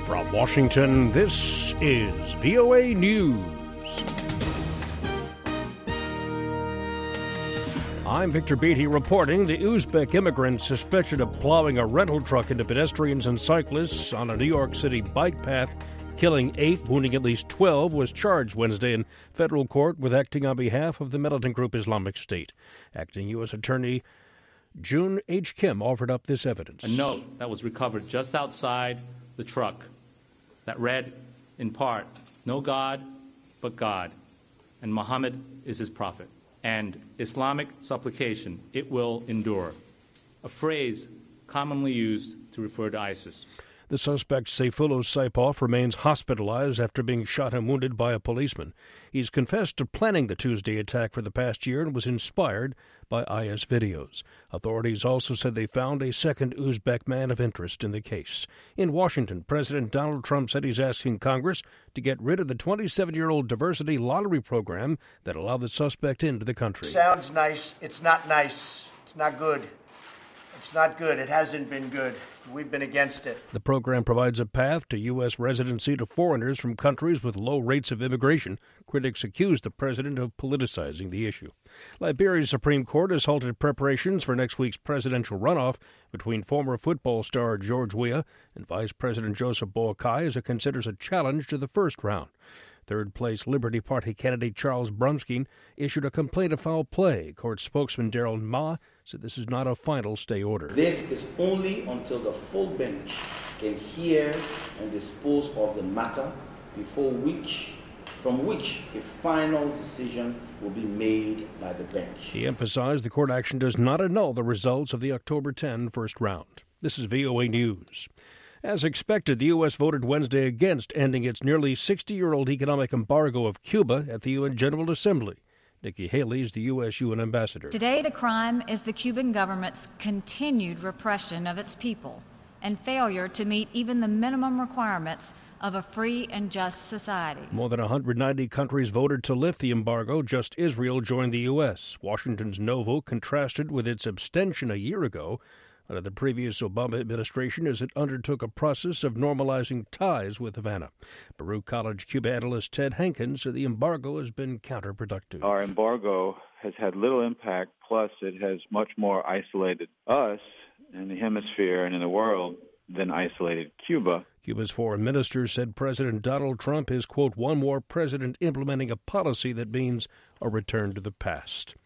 From Washington, this is VOA News. I'm Victor Beatty reporting the Uzbek immigrant suspected of plowing a rental truck into pedestrians and cyclists on a New York City bike path, killing 8, wounding at least 12, was charged Wednesday in federal court with acting on behalf of the militant group Islamic State. Acting U.S. Attorney June H. Kim offered up this evidence. A note that was recovered just outside the truck that read, in part, "No God but God, and Muhammad is his prophet, and Islamic supplication, it will endure," a phrase commonly used to refer to ISIS. The suspect, Sayfullo Saipov, remains hospitalized after being shot and wounded by a policeman. He's confessed to planning the Tuesday attack for the past year and was inspired by IS videos. Authorities also said they found a second Uzbek man of interest in the case. In Washington, President Donald Trump said he's asking Congress to get rid of the 27-year-old diversity lottery program that allowed the suspect into the country. Sounds nice. It's not nice. It's not good. It's not good. It hasn't been good. We've been against it. The program provides a path to U.S. residency to foreigners from countries with low rates of immigration. Critics accuse the president of politicizing the issue. Liberia's Supreme Court has halted preparations for next week's presidential runoff between former football star George Weah and Vice President Joseph Boakai as it considers a challenge to the first round. Third-place Liberty Party candidate Charles Brumskin issued a complaint of foul play. Court spokesman Daryl Ma said this is not a final stay order. This is only until the full bench can hear and dispose of the matter, from which a final decision will be made by the bench. He emphasized the court action does not annul the results of the October 10 first round. This is VOA News. As expected, the U.S. voted Wednesday against ending its nearly 60-year-old economic embargo of Cuba at the UN General Assembly. Nikki Haley is the U.S. UN ambassador. Today, the crime is the Cuban government's continued repression of its people and failure to meet even the minimum requirements of a free and just society. More than 190 countries voted to lift the embargo. Just Israel joined the U.S. Washington's no vote contrasted with its abstention a year ago under the previous Obama administration as it undertook a process of normalizing ties with Havana. Baruch College Cuba analyst Ted Hankins said the embargo has been counterproductive. Our embargo has had little impact, plus it has much more isolated us in the hemisphere and in the world than isolated Cuba. Cuba's foreign minister said President Donald Trump is, quote, one more president implementing a policy that means a return to the past.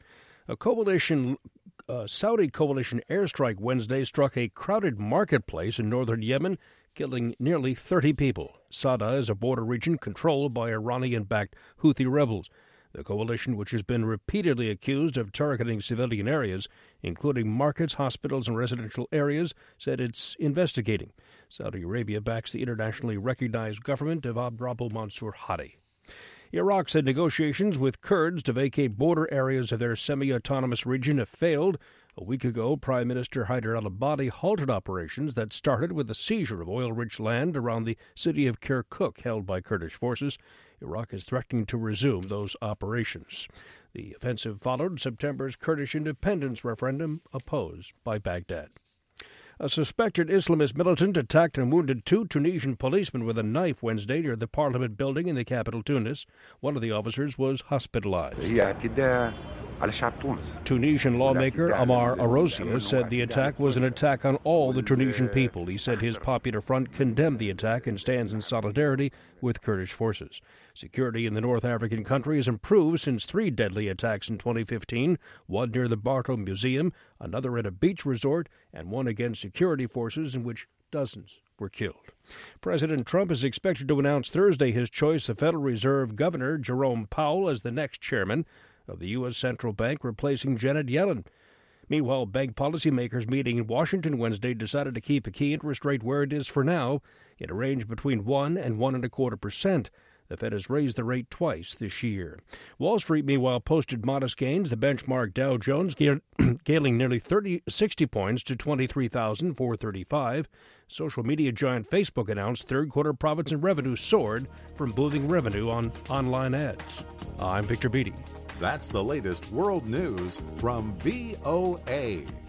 A Saudi coalition airstrike Wednesday struck a crowded marketplace in northern Yemen, killing nearly 30 people. Sada is a border region controlled by Iranian-backed Houthi rebels. The coalition, which has been repeatedly accused of targeting civilian areas, including markets, hospitals, and residential areas, said it's investigating. Saudi Arabia backs the internationally recognized government of Abdrabbu'l Mansur Hadi. Iraq said negotiations with Kurds to vacate border areas of their semi-autonomous region have failed. A week ago, Prime Minister Haider al-Abadi halted operations that started with the seizure of oil-rich land around the city of Kirkuk held by Kurdish forces. Iraq is threatening to resume those operations. The offensive followed September's Kurdish independence referendum opposed by Baghdad. A suspected Islamist militant attacked and wounded 2 Tunisian policemen with a knife Wednesday near the parliament building in the capital Tunis. One of the officers was hospitalized. Tunisian lawmaker Amar Arosia said the attack was an attack on all the Tunisian people. He said his Popular Front condemned the attack and stands in solidarity with Kurdish forces. Security in the North African country has improved since 3 deadly attacks in 2015, one near the Barto Museum, another at a beach resort, and one against security forces in which dozens were killed. President Trump is expected to announce Thursday his choice of Federal Reserve Governor Jerome Powell as the next chairman of the U.S. Central Bank, replacing Janet Yellen. Meanwhile, bank policymakers meeting in Washington Wednesday decided to keep a key interest rate where it is for now, in a range between 1 and 1.25%. The Fed has raised the rate twice this year. Wall Street, meanwhile, posted modest gains. The benchmark Dow Jones gaining nearly 60 points to 23,435. Social media giant Facebook announced third-quarter profits and revenue soared from booming revenue on online ads. I'm Victor Beatty. That's the latest world news from VOA.